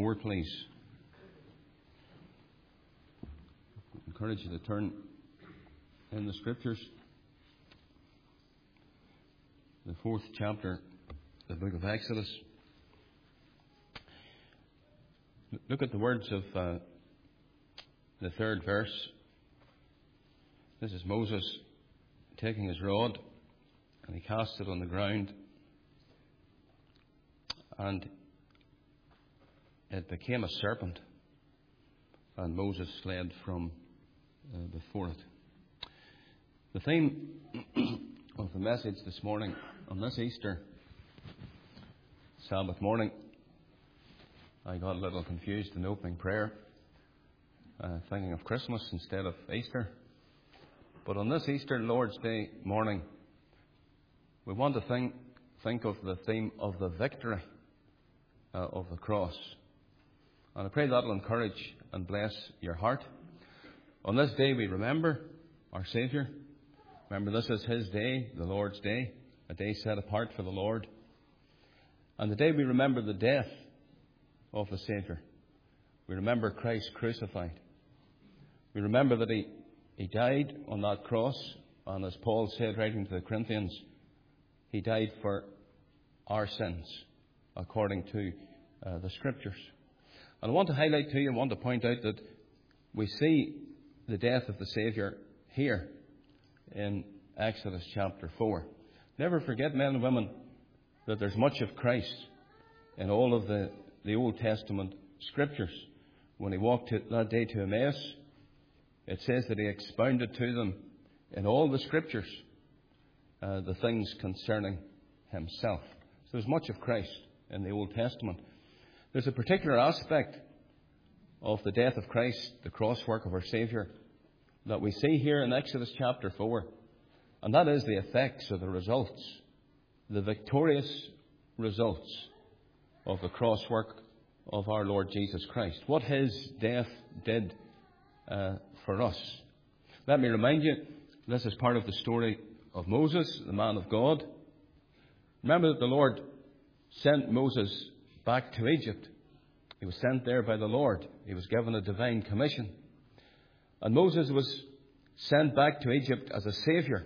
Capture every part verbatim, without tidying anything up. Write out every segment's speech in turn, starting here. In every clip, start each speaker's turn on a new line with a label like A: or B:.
A: four, please. I encourage you to turn in the Scriptures. The fourth chapter, the book of Exodus. Look at the words of uh, the third verse. This is Moses taking his rod, and he cast it on the ground, and it became a serpent, and Moses fled from uh, before it. The theme of the message this morning, on this Easter Sabbath morning, I got a little confused in opening prayer, uh, thinking of Christmas instead of Easter. But on this Easter Lord's Day morning, we want to think, think of the theme of the victory uh, of the cross. And I pray that will encourage and bless your heart. On this day we remember our Saviour. Remember, this is His day, the Lord's Day, a day set apart for the Lord. And the day we remember the death of the Saviour. We remember Christ crucified. We remember that He, he died on that cross, and as Paul said, writing to the Corinthians, He died for our sins, according to uh, the Scriptures. And I want to highlight to you, I want to point out that we see the death of the Saviour here in Exodus chapter four. Never forget, men and women, that there's much of Christ in all of the, the Old Testament Scriptures. When He walked to, that day to Emmaus, it says that He expounded to them in all the Scriptures uh, the things concerning Himself. So there's much of Christ in the Old Testament. There's a particular aspect of the death of Christ, the cross work of our Saviour, that we see here in Exodus chapter four. And that is the effects or the results, the victorious results of the cross work of our Lord Jesus Christ. What His death did uh, for us. Let me remind you, this is part of the story of Moses, the man of God. Remember that the Lord sent Moses back to Egypt. He was sent there by the Lord. He was given a divine commission. And Moses was sent back to Egypt as a saviour,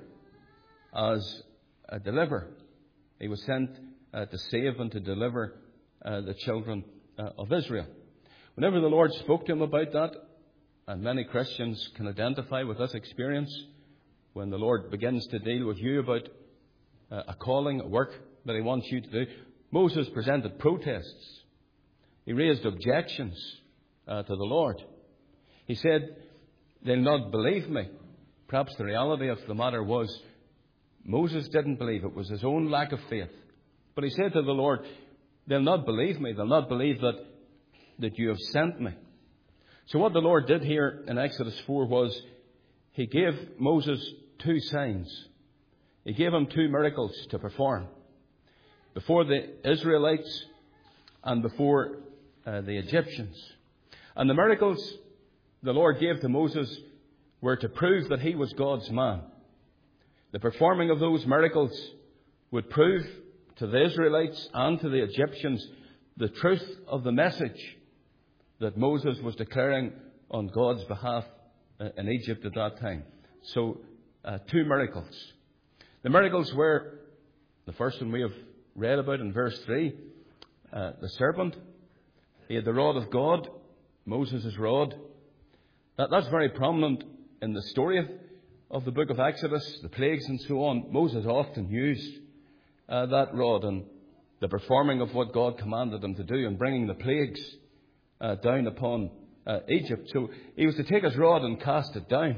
A: as a deliverer. He was sent uh, to save and to deliver uh, the children uh, of Israel. Whenever the Lord spoke to him about that, and many Christians can identify with this experience, when the Lord begins to deal with you about uh, a calling, a work that He wants you to do, Moses presented protests. He raised objections uh, to the Lord. He said, "They'll not believe me." Perhaps the reality of the matter was Moses didn't believe. It was his own lack of faith. But he said to the Lord, "They'll not believe me. They'll not believe that, that you have sent me." So what the Lord did here in Exodus four was He gave Moses two signs. He gave him two miracles to perform before the Israelites and before uh, the Egyptians. And the miracles the Lord gave to Moses were to prove that he was God's man. The performing of those miracles would prove to the Israelites and to the Egyptians the truth of the message that Moses was declaring on God's behalf in Egypt at that time. So, uh, two miracles. The miracles were, the first one we have read about in verse three, uh, the serpent. He had the rod of God, Moses' rod. That, that's very prominent in the story of, of the book of Exodus, the plagues and so on. Moses often used uh, that rod in the performing of what God commanded him to do and bringing the plagues uh, down upon uh, Egypt. So he was to take his rod and cast it down,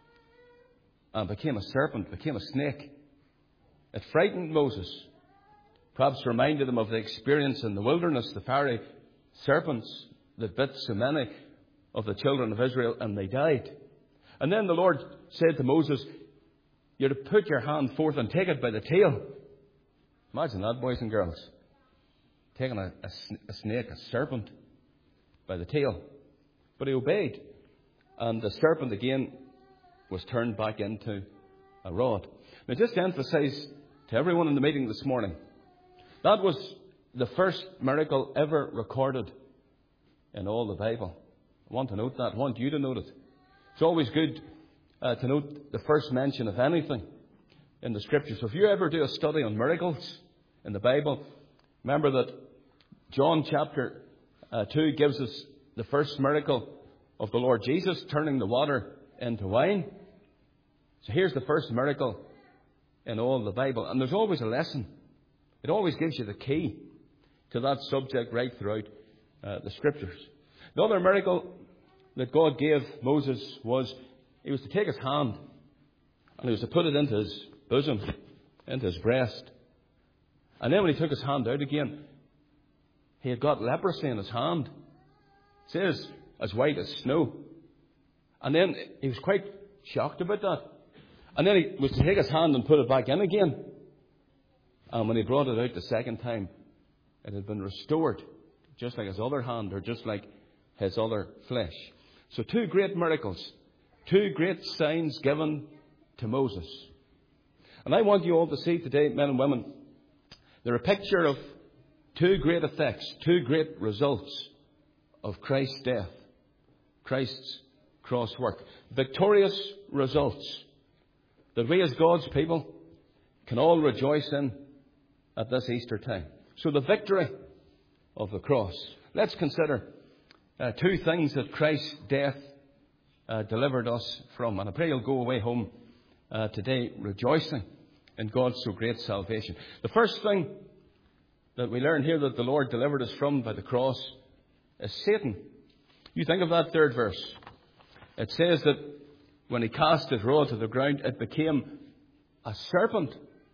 A: and became a serpent, became a snake. It frightened Moses. Perhaps reminded him of the experience in the wilderness, the fiery serpents that bit so many of the children of Israel, and they died. And then the Lord said to Moses, "You're to put your hand forth and take it by the tail." Imagine that, boys and girls. Taking a, a, a snake, a serpent, by the tail. But he obeyed. And the serpent again was turned back into a rod. Now, just to emphasize to everyone in the meeting this morning, that was the first miracle ever recorded in all the Bible. I want to note that. I want you to note it. It's always good uh, to note the first mention of anything in the Scriptures. So if you ever do a study on miracles in the Bible, remember that John chapter uh, two gives us the first miracle of the Lord Jesus, turning the water into wine. So here's the first miracle in all the Bible. And there's always a lesson. It always gives you the key to that subject right throughout uh, the Scriptures. The other miracle that God gave Moses was he was to take his hand and he was to put it into his bosom, into his breast. And then when he took his hand out again, he had got leprosy in his hand. It says, as white as snow. And then he was quite shocked about that. And then he was to take his hand and put it back in again. And when he brought it out the second time, it had been restored, just like his other hand, or just like his other flesh. So two great miracles, two great signs given to Moses. And I want you all to see today, men and women, they're a picture of two great effects, two great results of Christ's death, Christ's cross work. Victorious results that we as God's people can all rejoice in at this Easter time. So the victory of the cross. Let's consider uh, two things that Christ's death uh, delivered us from. And I pray you'll go away home uh, today rejoicing in God's so great salvation. The first thing that we learn here that the Lord delivered us from by the cross is Satan. You think of that third verse. It says that when he cast his rod to the ground, it became a serpent,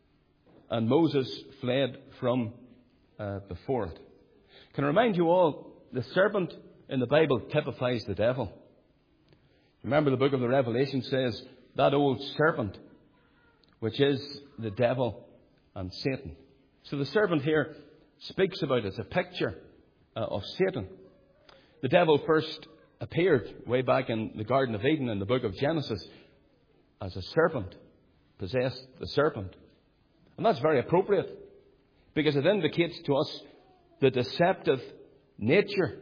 A: and Moses fled from uh, before it. Can I remind you all, the serpent in the Bible typifies the devil. Remember the book of the Revelation says that old serpent, which is the devil and Satan. So the serpent here speaks about it. It's a picture uh, of Satan. The devil first appeared way back in the Garden of Eden in the book of Genesis as a serpent, possessed the serpent. And that's very appropriate because it indicates to us the deceptive nature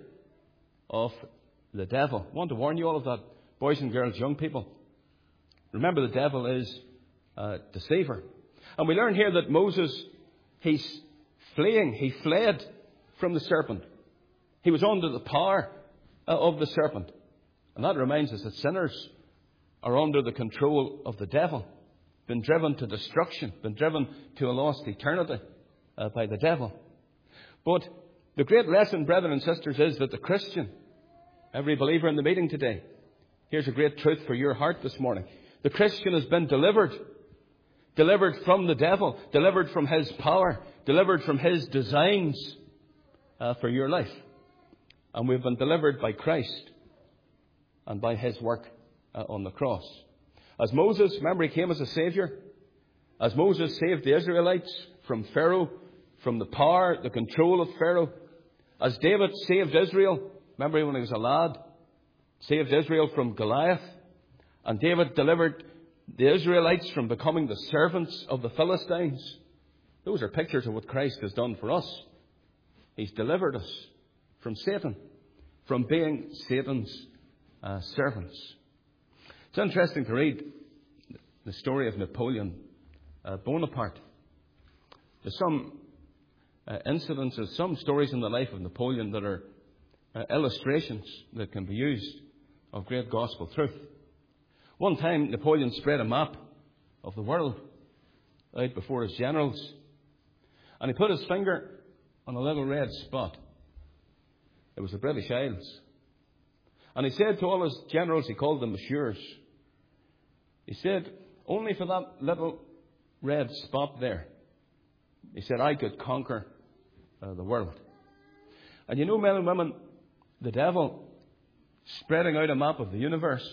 A: of the devil. I want to warn you all of that, boys and girls, young people. Remember, the devil is a deceiver. And we learn here that Moses, he's fleeing, he fled from the serpent. He was under the power of the serpent. And that reminds us that sinners are under the control of the devil, been driven to destruction, been driven to a lost eternity uh, by the devil. But the great lesson, brethren and sisters, is that the Christian, every believer in the meeting today, here's a great truth for your heart this morning. The Christian has been delivered. Delivered from the devil. Delivered from his power. Delivered from his designs uh, for your life. And we've been delivered by Christ and by his work uh, on the cross. As Moses, remember, he came as a Saviour. As Moses saved the Israelites from Pharaoh, from the power, the control of Pharaoh. As David saved Israel, remember when he was a lad, saved Israel from Goliath. And David delivered the Israelites from becoming the servants of the Philistines. Those are pictures of what Christ has done for us. He's delivered us from Satan, from being Satan's uh, servants. It's interesting to read the story of Napoleon uh, Bonaparte. There's some uh, incidences, some stories in the life of Napoleon that are uh, illustrations that can be used of great gospel truth. One time, Napoleon spread a map of the world out before his generals, and he put his finger on a little red spot. It was the British Isles. And he said to all his generals, he called them messieurs, he said, only for that little red spot there, he said, I could conquer uh, the world. And you know, men and women, the devil, spreading out a map of the universe,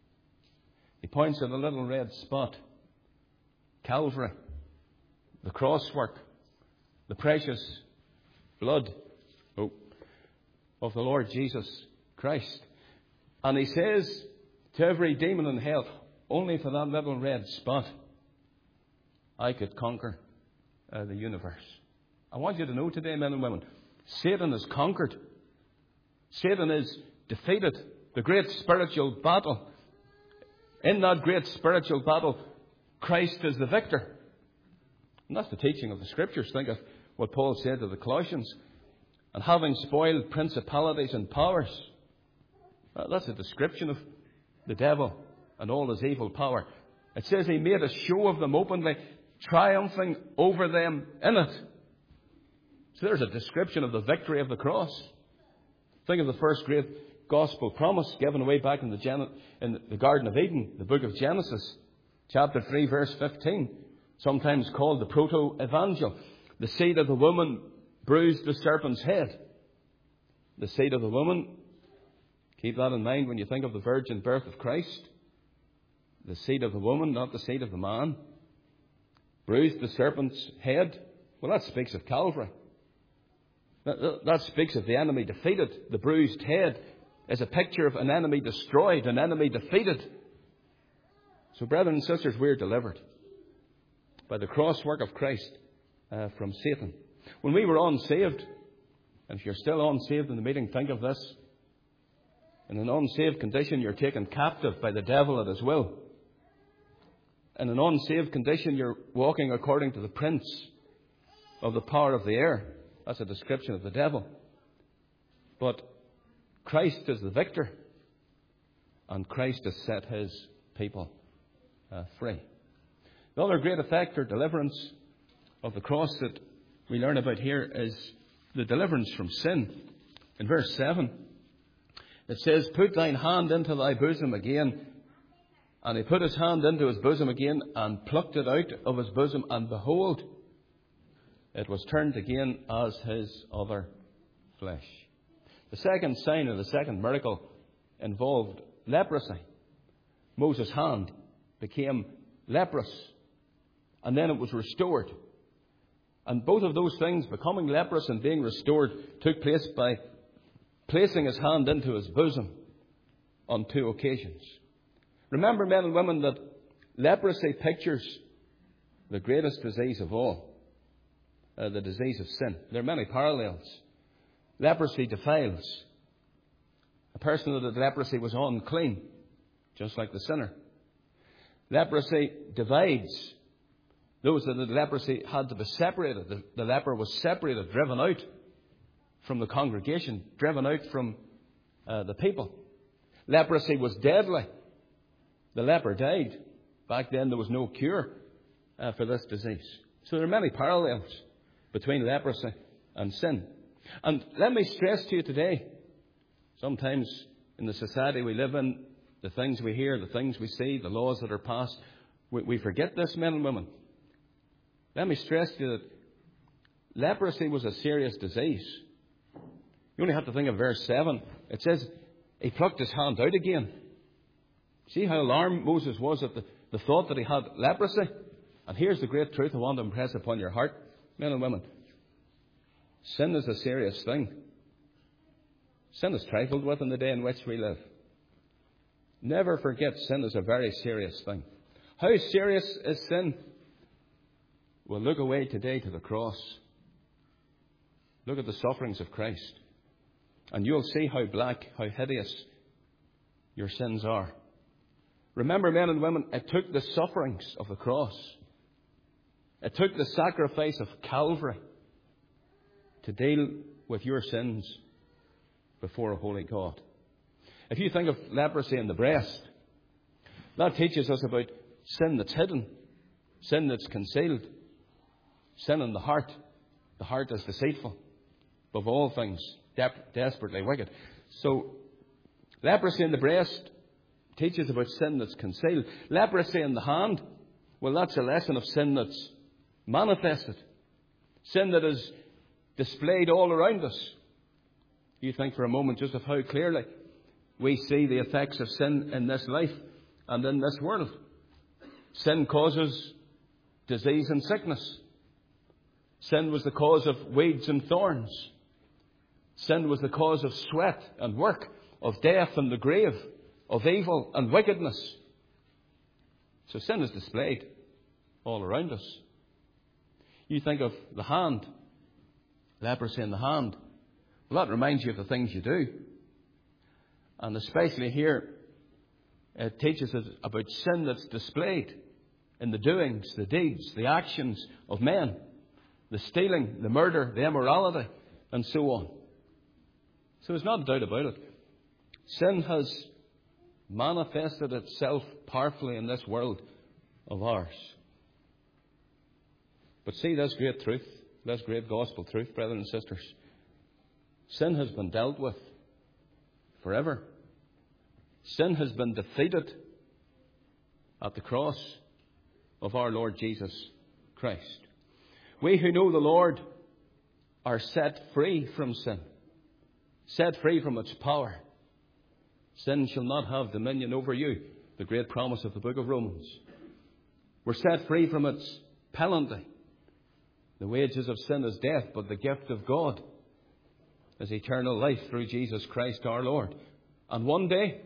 A: he points at a little red spot. Calvary, the cross work, the precious blood oh, of the Lord Jesus Christ. And he says to every demon in hell, only for that little red spot, I could conquer uh, the universe. I want you to know today, men and women, Satan is conquered. Satan is defeated. The great spiritual battle. In that great spiritual battle, Christ is the victor. And that's the teaching of the Scriptures. Think of what Paul said to the Colossians. And having spoiled principalities and powers. That's a description of the devil and all his evil power. It says he made a show of them openly, triumphing over them in it. So there's a description of the victory of the cross. Think of the first great gospel promise given away back in the, Gen- in the Garden of Eden, the book of Genesis, chapter three, verse fifteen, sometimes called the proto-evangel. The seed of the woman bruised the serpent's head. The seed of the woman, keep that in mind when you think of the virgin birth of Christ. The seed of the woman, not the seed of the man, bruised the serpent's head. Well, that speaks of Calvary. That, that speaks of the enemy defeated. The bruised head is a picture of an enemy destroyed, an enemy defeated. So, brethren and sisters, we're delivered by the cross work of Christ uh, from Satan. When we were unsaved, and if you're still unsaved in the meeting, think of this. In an unsaved condition, you're taken captive by the devil at his will. In an unsaved condition, you're walking according to the prince of the power of the air. That's a description of the devil. But Christ is the victor, and Christ has set his people uh, free. The other great effect or deliverance of the cross that we learn about here is the deliverance from sin. In verse seven, it says, "Put thine hand into thy bosom again." And he put his hand into his bosom again and plucked it out of his bosom, and behold, it was turned again as his other flesh. The second sign, or the second miracle, involved leprosy. Moses' hand became leprous, and then it was restored. And both of those things, becoming leprous and being restored, took place by placing his hand into his bosom on two occasions. Remember, men and women, that leprosy pictures the greatest disease of all, uh, the disease of sin. There are many parallels. Leprosy defiles. A person that had leprosy was unclean, just like the sinner. Leprosy divides. Those that had leprosy had to be separated. The, the leper was separated, driven out from the congregation, driven out from uh, the people. Leprosy was deadly. The leper died. Back then there was no cure uh, for this disease. So there are many parallels between leprosy and sin. And let me stress to you today, sometimes in the society we live in, the things we hear, the things we see, the laws that are passed, we, we forget this, men and women. Let me stress to you that leprosy was a serious disease. You only have to think of verse seven. It says, he plucked his hand out again. See how alarmed Moses was at the, the thought that he had leprosy? And here's the great truth I want to impress upon your heart, men and women. Sin is a serious thing. Sin is trifled with in the day in which we live. Never forget, sin is a very serious thing. How serious is sin? Well, look away today to the cross. Look at the sufferings of Christ. And you'll see how black, how hideous your sins are. Remember, men and women, it took the sufferings of the cross. It took the sacrifice of Calvary to deal with your sins before a holy God. If you think of leprosy in the breast, that teaches us about sin that's hidden, sin that's concealed, sin in the heart. The heart is deceitful, above all things, de- desperately wicked. So, leprosy in the breast teaches about sin that's concealed. Leprosy in the hand, well, that's a lesson of sin that's manifested. Sin that is displayed all around us. You think for a moment just of how clearly we see the effects of sin in this life and in this world. Sin causes disease and sickness. Sin was the cause of weeds and thorns. Sin was the cause of sweat and work, of death and the grave, of evil and wickedness. So sin is displayed all around us. You think of the hand, leprosy in the hand. Well, that reminds you of the things you do. And especially here, it teaches us about sin that's displayed in the doings, the deeds, the actions of men, the stealing, the murder, the immorality, and so on. So there's not a doubt about it. Sin has manifested itself powerfully in this world of ours. But see this great truth, this great gospel truth, brothers and sisters. Sin has been dealt with forever. Sin has been defeated at the cross of our Lord Jesus Christ. We who know the Lord are set free from sin, set free from its power. Sin shall not have dominion over you, the great promise of the book of Romans. We're set free from its penalty. The wages of sin is death, but the gift of God is eternal life through Jesus Christ our Lord. And one day,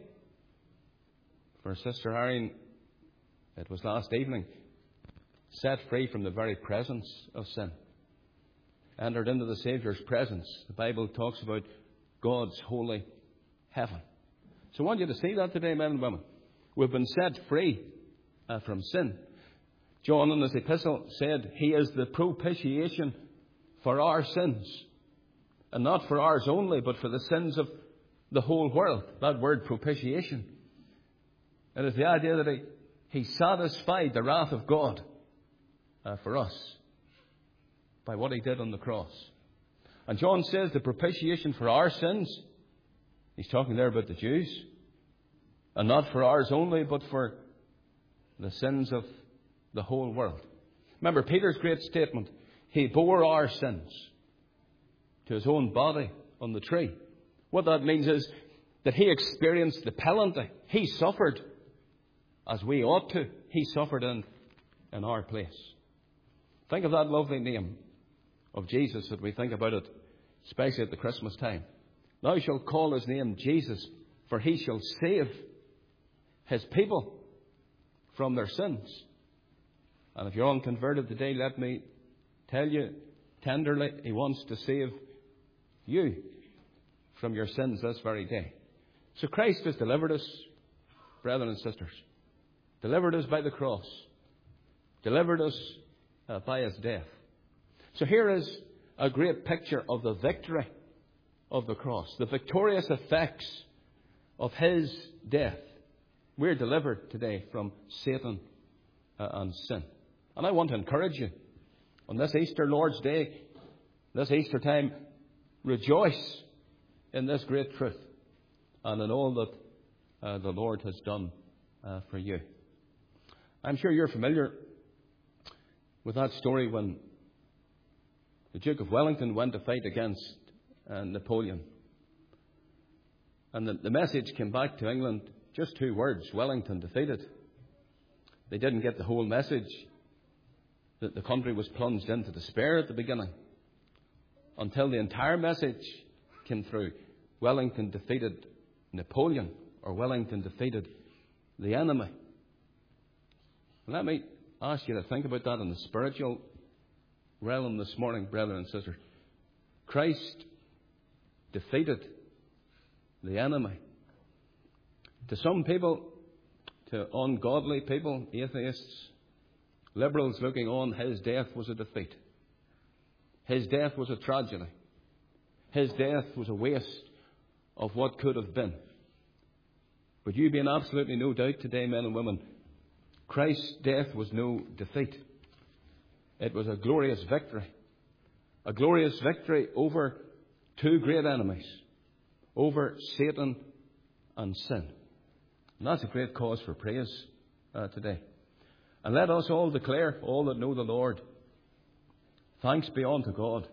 A: for Sister Irene, it was last evening, set free from the very presence of sin, entered into the Saviour's presence. The Bible talks about God's holy heaven. So I want you to see that today, men and women. We've been set free uh, from sin. John in his epistle said he is the propitiation for our sins. And not for ours only, but for the sins of the whole world. That word propitiation. It is the idea that he, he satisfied the wrath of God uh, for us by what he did on the cross. And John says the propitiation for our sins, he's talking there about the Jews, and not for ours only, but for the sins of the whole world. Remember Peter's great statement, he bore our sins to his own body on the tree. What that means is that he experienced the penalty. He suffered as we ought to. He suffered in, in our place. Think of that lovely name of Jesus that we think about it, especially at the Christmas time. Thou shalt call his name Jesus, for he shall save his people from their sins. And if you're unconverted today, let me tell you tenderly, he wants to save you from your sins this very day. So Christ has delivered us, brethren and sisters. Delivered us by the cross. Delivered us uh, by his death. So here is a great picture of the victory of the cross. The victorious effects of his death. We're delivered today from Satan uh, and sin. And I want to encourage you on this Easter Lord's Day, this Easter time, rejoice in this great truth and in all that uh, the Lord has done uh, for you. I'm sure you're familiar with that story when the Duke of Wellington went to fight against uh, Napoleon. And the, the message came back to England, just two words, Wellington defeated. They didn't get the whole message that the country was plunged into despair at the beginning, until the entire message came through. Wellington defeated Napoleon, or Wellington defeated the enemy. Let me ask you to think about that in the spiritual realm this morning, brethren and sisters. Christ defeated the enemy. To some people, to ungodly people, atheists, liberals looking on, his death was a defeat. His death was a tragedy. His death was a waste of what could have been. But you be in absolutely no doubt today, men and women, Christ's death was no defeat. It was a glorious victory. A glorious victory over two great enemies. Over Satan and sin. And that's a great cause for praise uh, today. And let us all declare, all that know the Lord, thanks be unto God,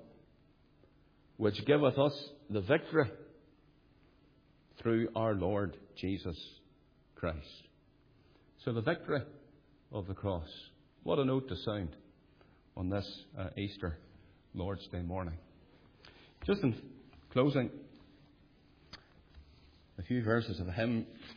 A: which giveth us the victory through our Lord Jesus Christ. So the victory of the cross. What a note to sound on this uh, Easter Lord's Day morning. Just in closing, a few verses of a hymn